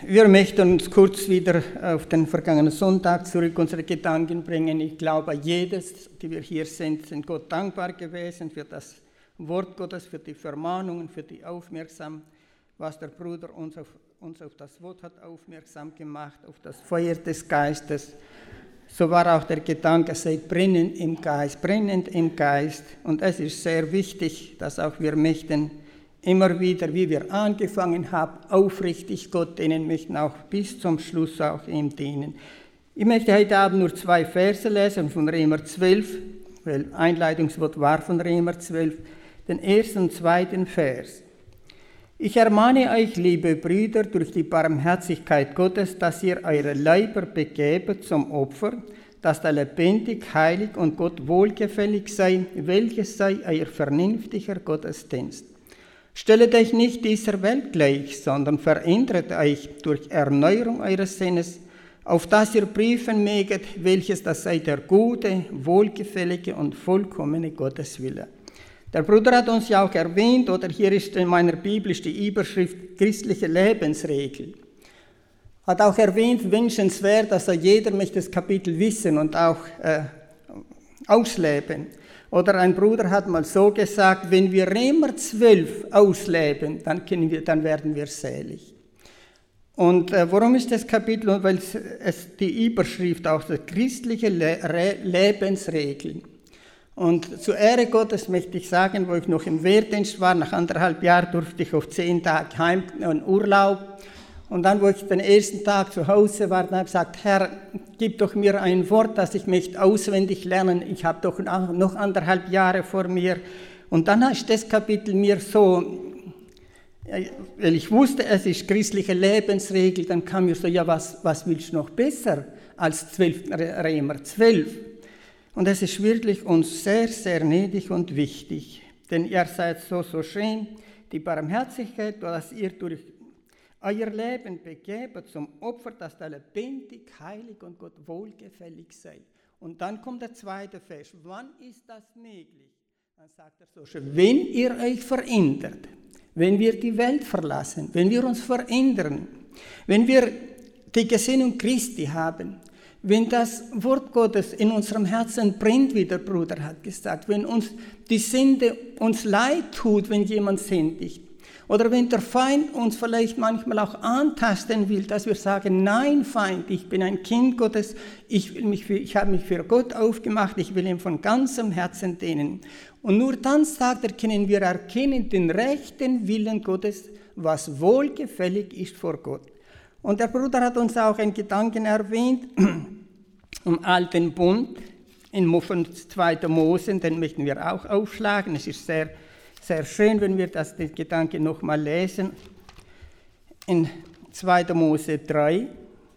wir möchten uns kurz wieder auf den vergangenen Sonntag zurück unsere Gedanken bringen. Ich glaube, jedes, die wir hier sind Gott dankbar gewesen für das Wort Gottes, für die Vermahnungen, für die Aufmerksamkeit, was der Bruder uns auf das Wort hat aufmerksam gemacht, auf das Feuer des Geistes. So war auch der Gedanke, seid brennend im Geist. Und es ist sehr wichtig, dass auch wir möchten, immer wieder, wie wir angefangen haben, aufrichtig Gott dienen möchten, auch bis zum Schluss auch ihm dienen. Ich möchte heute Abend nur 2 Verse lesen von Römer 12, weil Einleitungswort war von Römer 12, den 1. und 2. Vers. Ich ermahne euch, liebe Brüder, durch die Barmherzigkeit Gottes, dass ihr eure Leiber begebet zum Opfer, das da lebendig, heilig und Gott wohlgefällig sei, welches sei euer vernünftiger Gottesdienst. Stellet euch nicht dieser Welt gleich, sondern verändert euch durch Erneuerung eures Sinnes, auf dass ihr prüfen möget, welches das sei der gute, wohlgefällige und vollkommene Gotteswille. Der Bruder hat uns ja auch erwähnt, oder hier ist in meiner Bibel die Überschrift christliche Lebensregel. Hat auch erwähnt, wünschenswert, dass jeder möchte das Kapitel wissen und auch ausleben. Oder ein Bruder hat mal so gesagt, wenn wir Römer 12 ausleben, dann werden wir selig. Und warum ist das Kapitel? Weil es die Überschrift auch der christliche Lebensregeln. Und zur Ehre Gottes möchte ich sagen, wo ich noch im Wehrdienst war, nach 1,5 Jahren durfte ich auf 10 Tage heim in Urlaub. Und dann, wo ich den ersten Tag zu Hause war, dann habe ich gesagt, Herr, gib doch mir ein Wort, das ich möchte auswendig lernen. Ich habe doch noch 1,5 Jahre vor mir. Und dann ist das Kapitel mir so, weil ich wusste, es ist christliche Lebensregel, dann kam mir so, ja, was willst du noch besser als Römer 12? Und es ist wirklich uns sehr, sehr nötig und wichtig. Denn ihr seid so schön, die Barmherzigkeit, dass ihr durch euer Leben begebet zum Opfer, das da lebendig, heilig und Gott wohlgefällig sei. Und dann kommt der 2. Vers. Wann ist das möglich? Dann sagt er so schön, wenn ihr euch verändert, wenn wir die Welt verlassen, wenn wir uns verändern, wenn wir die Gesinnung Christi haben, wenn das Wort Gottes in unserem Herzen brennt, wie der Bruder hat gesagt, wenn uns die Sünde uns leid tut, wenn jemand sündigt, oder wenn der Feind uns vielleicht manchmal auch antasten will, dass wir sagen, nein Feind, ich bin ein Kind Gottes, ich habe mich für Gott aufgemacht, ich will ihm von ganzem Herzen dienen. Und nur dann, sagt er, können wir erkennen den rechten Willen Gottes, was wohlgefällig ist vor Gott. Und der Bruder hat uns auch einen Gedanken erwähnt, im Alten Bund, von 2. Mose, den möchten wir auch aufschlagen, es ist sehr schön, wenn wir den Gedanken nochmal lesen. In 2. Mose 3.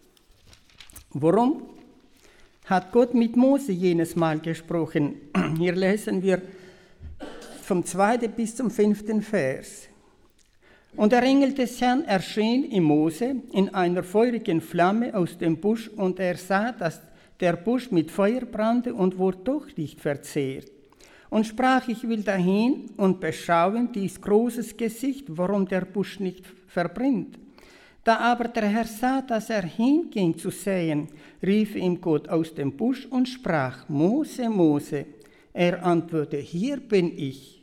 Warum hat Gott mit Mose jenes Mal gesprochen? Hier lesen wir vom 2. bis zum 5. Vers. Und der Engel des Herrn erschien in Mose in einer feurigen Flamme aus dem Busch, und er sah, dass der Busch mit Feuer brannte und wurde doch nicht verzehrt. Und sprach, ich will dahin und beschauen dies großes Gesicht, warum der Busch nicht verbrennt. Da aber der Herr sah, dass er hinging zu sehen, rief ihm Gott aus dem Busch und sprach, Mose, Mose. Er antwortete, hier bin ich.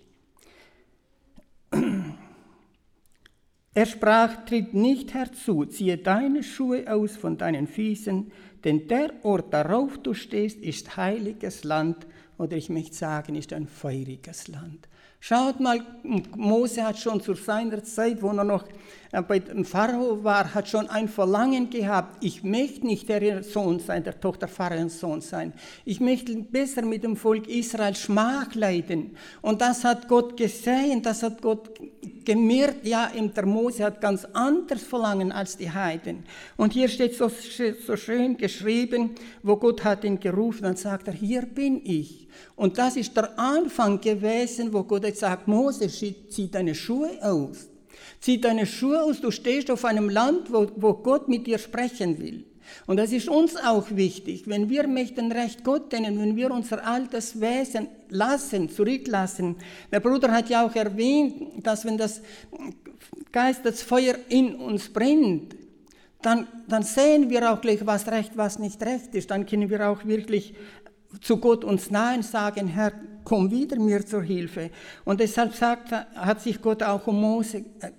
Er sprach, tritt nicht herzu, ziehe deine Schuhe aus von deinen Füßen, denn der Ort, darauf du stehst, ist heiliges Land, oder ich möchte sagen, ist ein feuriges Land. Schaut mal, Mose hat schon zu seiner Zeit, wo er noch bei dem Pharao war, hat schon ein Verlangen gehabt, ich möchte nicht der Sohn sein, der Tochter Pharaons Sohn sein. Ich möchte besser mit dem Volk Israel Schmach leiden. Und das hat Gott gesehen, das hat Gott gemerkt, ja, der Mose hat ganz anderes Verlangen als die Heiden. Und hier steht so schön geschrieben, wo Gott hat ihn gerufen, dann sagt er, hier bin ich. Und das ist der Anfang gewesen, wo Gott jetzt sagt, Mose, zieh deine Schuhe aus. Zieh deine Schuhe aus, du stehst auf einem Land, wo Gott mit dir sprechen will. Und das ist uns auch wichtig, wenn wir möchten recht Gott dienen, wenn wir unser altes Wesen zurücklassen. Der Bruder hat ja auch erwähnt, dass wenn das Geistesfeuer in uns brennt, dann sehen wir auch gleich, was recht, was nicht recht ist. Dann können wir auch wirklich zu Gott uns nahen, sagen, Herr, komm wieder mir zur Hilfe. Und deshalb hat sich Gott auch um Mose,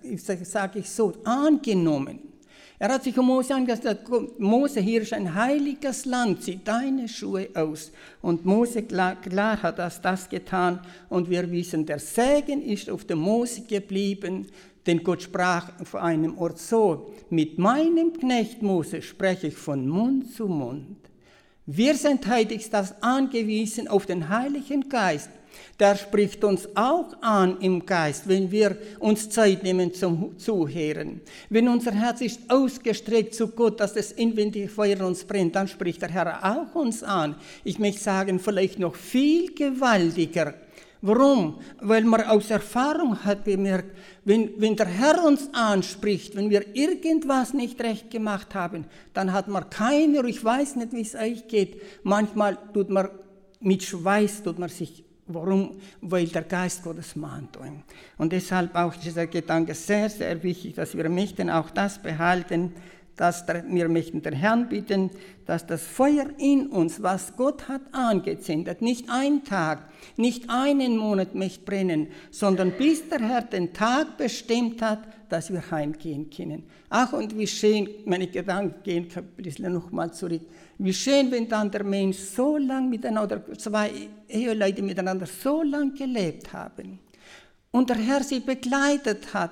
sage ich so, angenommen. Er hat sich um Mose angesagt, Mose, hier ist ein heiliges Land, zieh deine Schuhe aus. Und Mose klar hat das getan. Und wir wissen, der Segen ist auf dem Mose geblieben, denn Gott sprach vor einem Ort so, mit meinem Knecht Mose spreche ich von Mund zu Mund. Wir sind heiligst das angewiesen auf den Heiligen Geist. Der spricht uns auch an im Geist, wenn wir uns Zeit nehmen zum Zuhören. Wenn unser Herz ist ausgestreckt zu Gott, dass das inwendige Feuer uns brennt, dann spricht der Herr auch uns an. Ich möchte sagen, vielleicht noch viel gewaltiger. Warum? Weil man aus Erfahrung hat bemerkt, wenn der Herr uns anspricht, wenn wir irgendwas nicht recht gemacht haben, dann hat man keiner, ich weiß nicht, wie es euch geht, manchmal tut man mit Schweiß, sich. Warum? Weil der Geist Gottes mahnt. Und deshalb auch dieser Gedanke sehr, sehr wichtig, dass wir möchten auch das behalten, dass wir möchten den Herrn bitten, dass das Feuer in uns, was Gott hat angezündet, nicht einen Tag, nicht einen Monat möchte brennen, sondern bis der Herr den Tag bestimmt hat, dass wir heimgehen können. Ach, und wie schön, meine Gedanken gehen ein bisschen nochmal zurück, wie schön, wenn dann der Mensch so lange miteinander, zwei Eheleute miteinander so lange gelebt haben und der Herr sie begleitet hat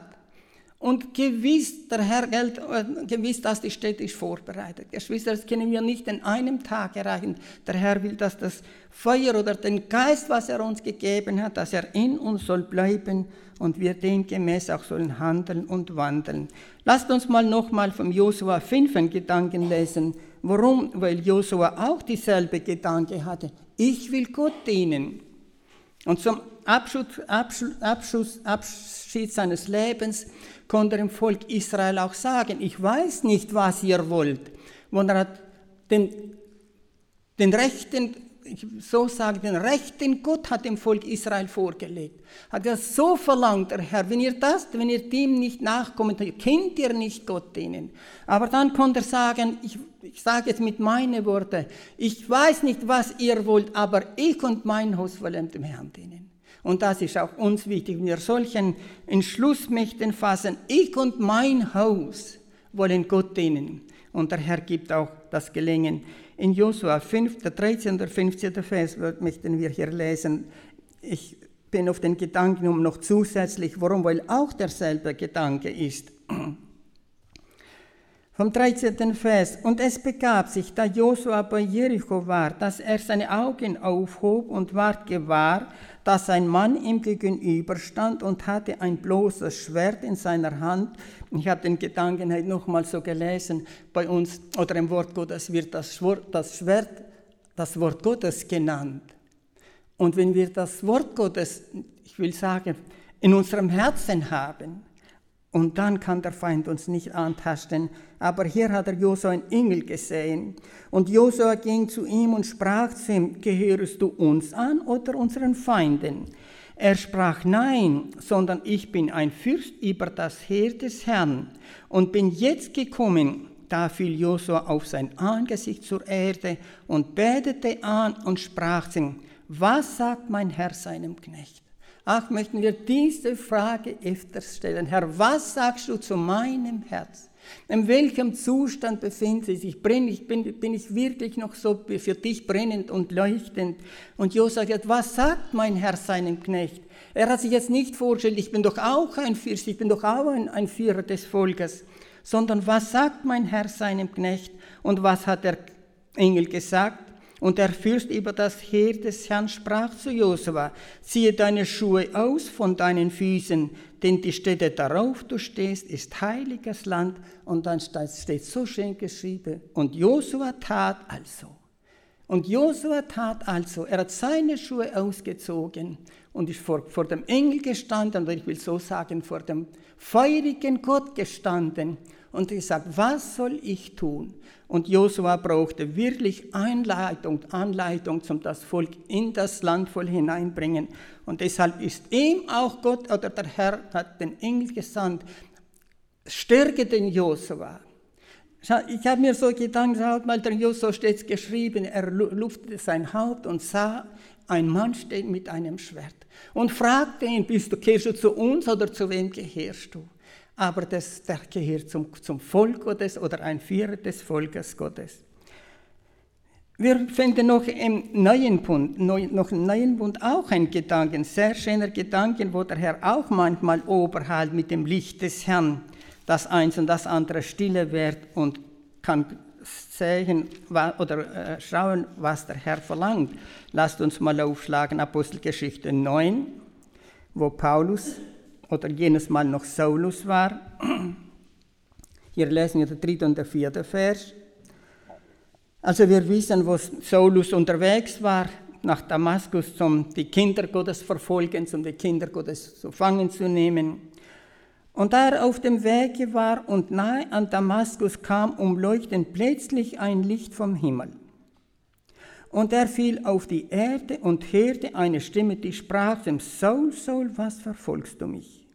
und gewiss, der Herr gewiss, dass die Stätte ist vorbereitet. Geschwister, das können wir nicht in einem Tag erreichen. Der Herr will, dass das Feuer oder den Geist, was er uns gegeben hat, dass er in uns soll bleiben und wir dem gemäß auch sollen handeln und wandeln. Lasst uns mal nochmal vom Josua 5 einen Gedanken lesen. Warum? Weil Josua auch dieselbe Gedanke hatte. Ich will Gott dienen. Und zum Abschied seines Lebens konnte er dem Volk Israel auch sagen, ich weiß nicht, was ihr wollt. Und er hat den rechten Gott hat dem Volk Israel vorgelegt. Hat er so verlangt, der Herr, wenn ihr dem nicht nachkommt, könnt ihr nicht Gott dienen. Aber dann konnte er sagen, ich sage jetzt mit meinen Worten, ich weiß nicht, was ihr wollt, aber ich und mein Haus wollen dem Herrn dienen. Und das ist auch uns wichtig, wenn wir solchen Entschluss möchten fassen, ich und mein Haus wollen Gott dienen. Und der Herr gibt auch das Gelingen. In Josua 5, der 13. oder 15. Vers möchten wir hier lesen. Ich bin auf den Gedanken um noch zusätzlich, warum, weil auch derselbe Gedanke ist. Vom 13. Vers. Und es begab sich, da Josua bei Jericho war, dass er seine Augen aufhob und ward gewahr, dass ein Mann ihm gegenüberstand und hatte ein bloßes Schwert in seiner Hand. Ich habe den Gedanken heute nochmal so gelesen, bei uns, oder im Wort Gottes wird das Schwert das Wort Gottes genannt. Und wenn wir das Wort Gottes, ich will sagen, in unserem Herzen haben, und dann kann der Feind uns nicht antasten. Aber hier hat er Josua einen Engel gesehen. Und Josua ging zu ihm und sprach zu ihm, gehörst du uns an oder unseren Feinden? Er sprach, nein, sondern ich bin ein Fürst über das Heer des Herrn und bin jetzt gekommen. Da fiel Josua auf sein Angesicht zur Erde und betete an und sprach zu ihm, was sagt mein Herr seinem Knecht? Ach, möchten wir diese Frage öfters stellen. Herr, was sagst du zu meinem Herz? In welchem Zustand befindet es sich? Bin ich wirklich noch so für dich brennend und leuchtend? Und Josua sagt, was sagt mein Herr seinem Knecht? Er hat sich jetzt nicht vorgestellt, ich bin doch auch ein Fürst, ich bin doch auch ein Führer des Volkes, sondern was sagt mein Herr seinem Knecht? Und was hat der Engel gesagt? Und der Fürst über das Heer des Herrn sprach zu Josua, ziehe deine Schuhe aus von deinen Füßen, denn die Stätte, darauf du stehst, ist heiliges Land. Und dann steht so schön geschrieben, und Josua tat also. Und Josua tat also, er hat seine Schuhe ausgezogen und ist vor dem Engel gestanden, oder ich will so sagen, vor dem feurigen Gott gestanden und gesagt, was soll ich tun? Und Josua brauchte wirklich Anleitung, um das Volk in das Land voll hineinbringen. Und deshalb ist ihm auch Gott oder der Herr hat den Engel gesandt, stärke den Josua. Ich habe mir so gedacht, schaut mal, der Josua steht es geschrieben, er luftete sein Haupt und sah, ein Mann steht mit einem Schwert und fragte ihn, gehörst du zu uns oder zu wem gehörst du? Aber der gehört zum Volk Gottes oder ein Vierer des Volkes Gottes. Wir finden noch im Neuen Bund auch einen Gedanken, sehr schöner Gedanken, wo der Herr auch manchmal oberhält mit dem Licht des Herrn, dass eins und das andere stille wird und kann sehen oder schauen, was der Herr verlangt. Lasst uns mal aufschlagen, Apostelgeschichte 9, wo Paulus oder jenes Mal noch Saulus war. Hier lesen wir der 3. und der 4. Vers. Also wir wissen, wo Saulus unterwegs war, nach Damaskus, um die Kinder Gottes verfolgen, um die Kinder Gottes zu fangen zu nehmen. Und da er auf dem Wege war und nahe an Damaskus kam, umleuchtend plötzlich ein Licht vom Himmel. Und er fiel auf die Erde und hörte eine Stimme, die sprach ihm, Saul, Saul, was verfolgst du mich?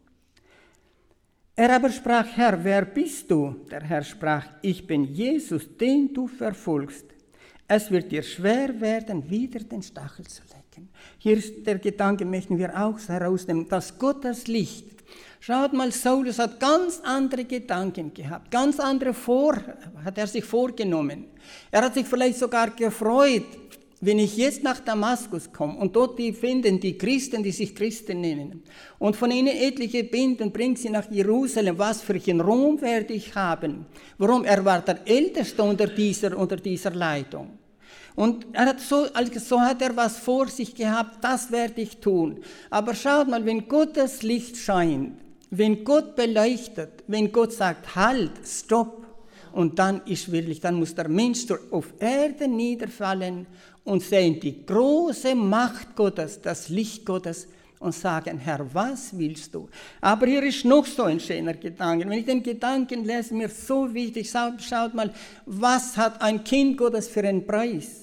Er aber sprach, Herr, wer bist du? Der Herr sprach, ich bin Jesus, den du verfolgst. Es wird dir schwer werden, wieder den Stachel zu lecken. Hier ist der Gedanke, möchten wir auch herausnehmen, dass Gottes Licht. Schaut mal, Saulus hat ganz andere Gedanken gehabt, ganz andere hat er sich vorgenommen. Er hat sich vielleicht sogar gefreut, wenn ich jetzt nach Damaskus komme und dort die finden, die Christen, die sich Christen nennen, und von ihnen etliche binden, bringt sie nach Jerusalem, was für einen Ruhm werde ich haben. Warum? Er war der Älteste unter dieser Leitung. Und so hat er was vor sich gehabt, das werde ich tun. Aber schaut mal, wenn Gottes Licht scheint, wenn Gott beleuchtet, wenn Gott sagt, halt, stopp, und dann muss der Mensch auf Erde niederfallen und sehen die große Macht Gottes, das Licht Gottes und sagen, Herr, was willst du? Aber hier ist noch so ein schöner Gedanke. Wenn ich den Gedanken lese, mir so wichtig, schaut mal, was hat ein Kind Gottes für einen Preis?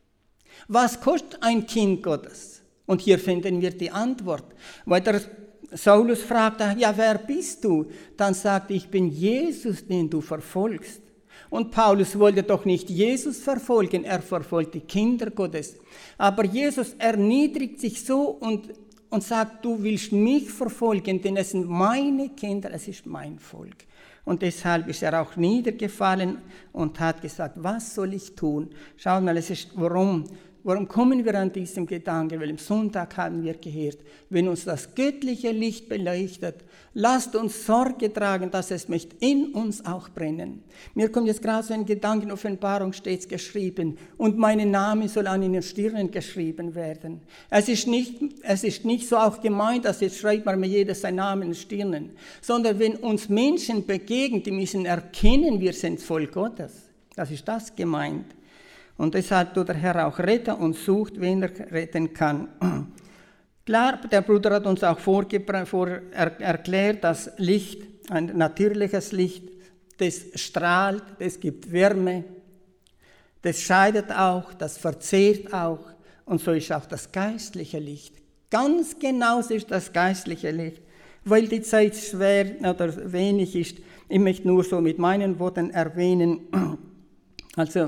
Was kostet ein Kind Gottes? Und hier finden wir die Antwort. Weil der Saulus fragte, ja, wer bist du? Dann sagte, ich bin Jesus, den du verfolgst. Und Paulus wollte doch nicht Jesus verfolgen, er verfolgt die Kinder Gottes. Aber Jesus erniedrigt sich so und sagt, du willst mich verfolgen, denn es sind meine Kinder, es ist mein Volk. Und deshalb ist er auch niedergefallen und hat gesagt, was soll ich tun? Schaut mal, warum kommen wir an diesem Gedanken? Weil am Sonntag haben wir gehört, wenn uns das göttliche Licht beleuchtet, lasst uns Sorge tragen, dass es möchte in uns auch brennen. Mir kommt jetzt gerade so ein Gedanke, in Offenbarung steht es geschrieben, und mein Name soll an ihren Stirnen geschrieben werden. Es ist nicht so auch gemeint, dass jetzt schreibt man mir jeder seinen Namen in den Stirnen, sondern wenn uns Menschen begegnen, die müssen erkennen, wir sind Volk Gottes. Das ist das gemeint. Und deshalb tut der Herr auch retten und sucht, wen er retten kann. Klar, der Bruder hat uns auch erklärt, dass Licht, ein natürliches Licht, das strahlt, das gibt Wärme, das scheidet auch, das verzehrt auch. Und so ist auch das geistliche Licht. Ganz genauso ist das geistliche Licht, weil die Zeit schwer oder wenig ist. Ich möchte nur so mit meinen Worten erwähnen, also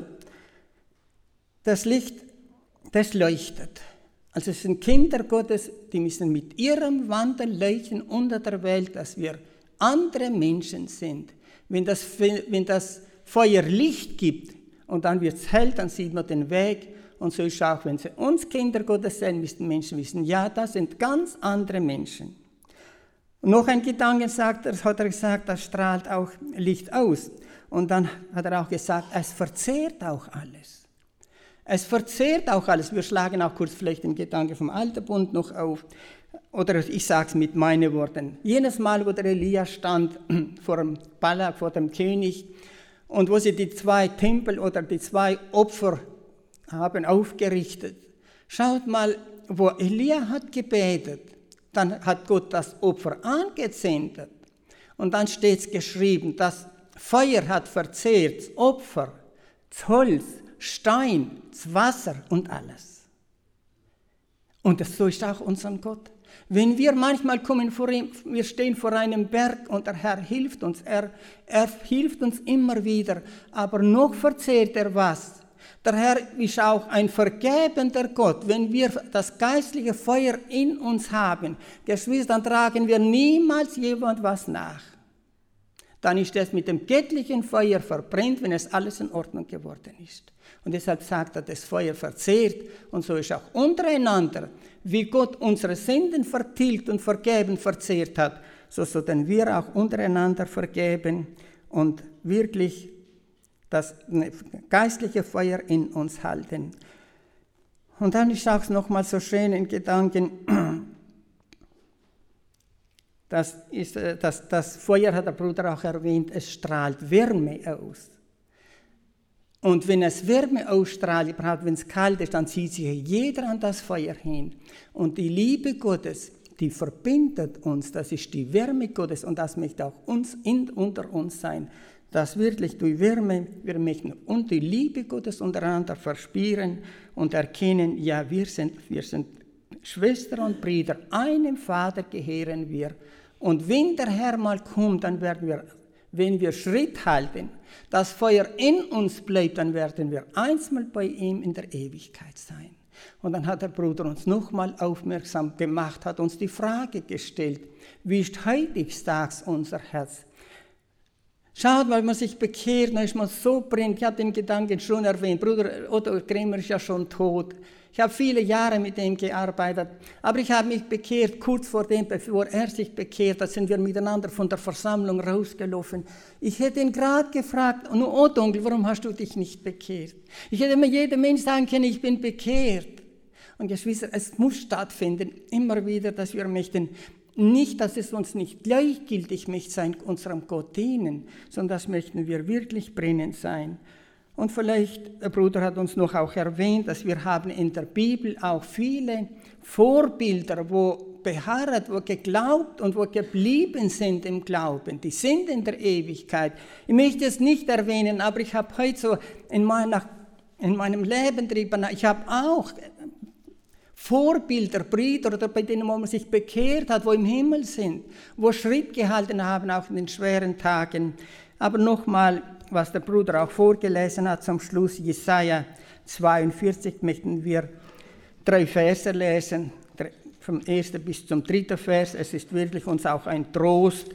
das Licht, das leuchtet. Also es sind Kinder Gottes, die müssen mit ihrem Wandel leuchten unter der Welt, dass wir andere Menschen sind. Wenn das Feuer Licht gibt und dann wird es hell, dann sieht man den Weg. Und so ist es auch, wenn sie uns Kinder Gottes sind, müssen Menschen wissen, ja, das sind ganz andere Menschen. Und noch ein Gedanke hat er gesagt, das strahlt auch Licht aus. Und dann hat er auch gesagt, es verzehrt auch alles. Es verzehrt auch alles. Wir schlagen auch kurz vielleicht den Gedanke vom Alten Bund noch auf. Oder ich sage es mit meinen Worten. Jedes Mal, wo der Elia stand vor dem Balak, vor dem König, und wo sie die 2 Tempel oder die 2 Opfer haben aufgerichtet. Schaut mal, wo Elia hat gebetet, dann hat Gott das Opfer angezündet. Und dann steht es geschrieben, das Feuer hat verzehrt, das Opfer, das Holz, Stein, das Wasser und alles. Und so ist auch unser Gott. Wenn wir manchmal kommen vor ihm, wir stehen vor einem Berg und der Herr hilft uns, er hilft uns immer wieder, aber noch verzehrt er was. Der Herr ist auch ein vergebender Gott. Wenn wir das geistliche Feuer in uns haben, Geschwister, dann tragen wir niemals jemand was nach. Dann ist es mit dem göttlichen Feuer verbrennt, wenn es alles in Ordnung geworden ist. Und deshalb sagt er, das Feuer verzehrt. Und so ist auch untereinander, wie Gott unsere Sünden vertilgt und vergeben verzehrt hat, so sollten wir auch untereinander vergeben und wirklich das geistliche Feuer in uns halten. Und dann ist auch nochmal so schön in Gedanken, das Feuer, hat der Bruder auch erwähnt, es strahlt Wärme aus. Und wenn es Wärme ausstrahlt, wenn es kalt ist, dann zieht sich jeder an das Feuer hin. Und die Liebe Gottes, die verbindet uns, das ist die Wärme Gottes und das möchte auch unter uns sein. Dass wirklich durch Wärme, wir möchten und die Liebe Gottes untereinander verspüren und erkennen, ja, wir sind Schwestern und Brüder, einem Vater gehören wir. Und wenn der Herr mal kommt, dann werden wir, wenn wir Schritt halten, das Feuer in uns bleibt, dann werden wir einmal bei ihm in der Ewigkeit sein. Und dann hat der Bruder uns nochmal aufmerksam gemacht, hat uns die Frage gestellt, wie ist heutiges unser Herz? Schaut, weil man sich bekehrt, dann ist man so brennt. Ich habe den Gedanken schon erwähnt, Bruder Otto Kremer ist ja schon tot. Ich habe viele Jahre mit ihm gearbeitet, aber ich habe mich bekehrt, kurz vor dem, bevor er sich bekehrt, da sind wir miteinander von der Versammlung rausgelaufen. Ich hätte ihn gerade gefragt, nur Otto, Onkel, warum hast du dich nicht bekehrt? Ich hätte mir jedem Mensch sagen können, ich bin bekehrt. Und Geschwister, es muss stattfinden, immer wieder, dass wir möchten, nicht, dass es uns nicht gleichgültig möchte sein, unserem Gott dienen, sondern das möchten wir wirklich brennend sein. Und vielleicht, der Bruder hat uns noch auch erwähnt, dass wir haben in der Bibel auch viele Vorbilder, wo beharrt, wo geglaubt und wo geblieben sind im Glauben. Die sind in der Ewigkeit. Ich möchte es nicht erwähnen, aber ich habe heute so in meinem Leben drüber, ich habe auch Vorbilder, Brüder, oder bei denen man sich bekehrt hat, wo im Himmel sind, wo Schritt gehalten haben, auch in den schweren Tagen. Aber nochmal, was der Bruder auch vorgelesen hat zum Schluss, Jesaja 42, möchten wir 3 Verse lesen, vom 1. bis zum 3. Vers. Es ist wirklich uns auch ein Trost.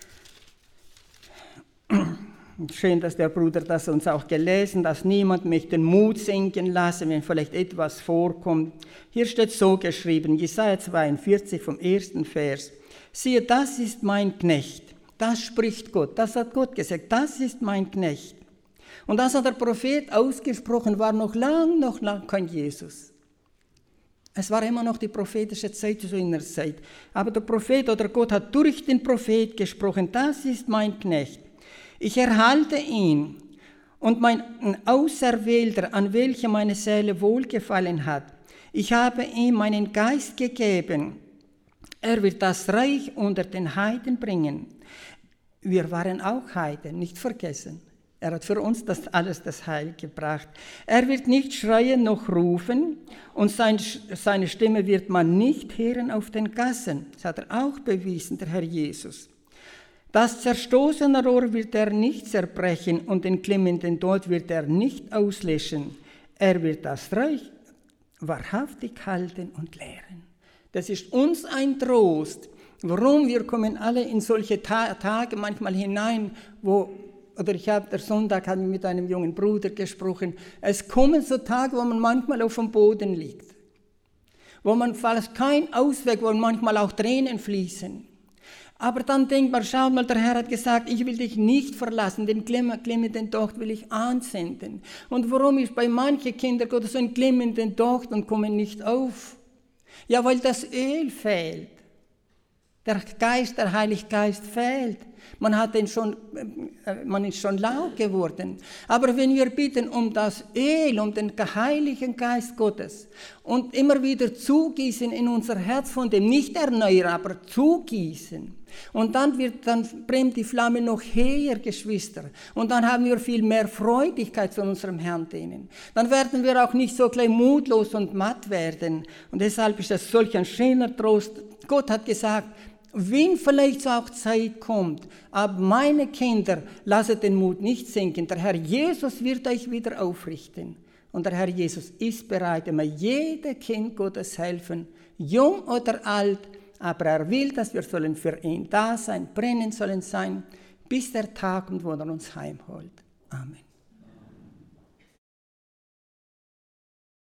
Schön, dass der Bruder das uns auch gelesen, dass niemand mich den Mut sinken lasse, wenn vielleicht etwas vorkommt. Hier steht so geschrieben, Jesaja 42 vom 1. Vers. Siehe, das ist mein Knecht. Das spricht Gott, das hat Gott gesagt, das ist mein Knecht. Und das hat der Prophet ausgesprochen, war noch lang kein Jesus. Es war immer noch die prophetische Zeit zu seiner Zeit. Aber der Prophet oder Gott hat durch den Prophet gesprochen, das ist mein Knecht. Ich erhalte ihn und mein Auserwählter, an welchem meine Seele wohlgefallen hat. Ich habe ihm meinen Geist gegeben. Er wird das Reich unter den Heiden bringen. Wir waren auch Heiden, nicht vergessen. Er hat für uns das Heil gebracht. Er wird nicht schreien noch rufen und seine Stimme wird man nicht hören auf den Gassen. Das hat er auch bewiesen, der Herr Jesus. Das zerstoßene Rohr wird er nicht zerbrechen und den glimmenden Tod wird er nicht auslöschen. Er wird das Reich wahrhaftig halten und lehren. Das ist uns ein Trost. Warum? Wir kommen alle in solche Tage manchmal hinein, der Sonntag hat mit einem jungen Bruder gesprochen, es kommen so Tage, wo man manchmal auf dem Boden liegt, wo man fast kein Ausweg, wo manchmal auch Tränen fließen. Aber dann denkt man, schau mal, der Herr hat gesagt, ich will dich nicht verlassen, den glimmenden Docht will ich ansenden. Und warum ist bei manchen Kindern Gottes so ein glimmenden Docht und kommen nicht auf? Ja, weil das Öl fehlt. Der Heilige Geist fehlt. Man ist schon lau geworden. Aber wenn wir bitten um das Öl, um den Heiligen Geist Gottes und immer wieder zugießen in unser Herz von dem, nicht erneuern, aber zugießen, Und dann brennt die Flamme noch höher, Geschwister. Und dann haben wir viel mehr Freudigkeit zu unserem Herrn dienen. Dann werden wir auch nicht so gleich mutlos und matt werden. Und deshalb ist das solch ein schöner Trost. Gott hat gesagt, wenn vielleicht so auch Zeit kommt, aber meine Kinder, lasset den Mut nicht sinken. Der Herr Jesus wird euch wieder aufrichten. Und der Herr Jesus ist bereit, immer jedem Kind Gottes helfen, jung oder alt, aber er will, dass wir sollen für ihn da sein, brennen sollen sein, bis der Tag kommt, wo er uns heimholt. Amen.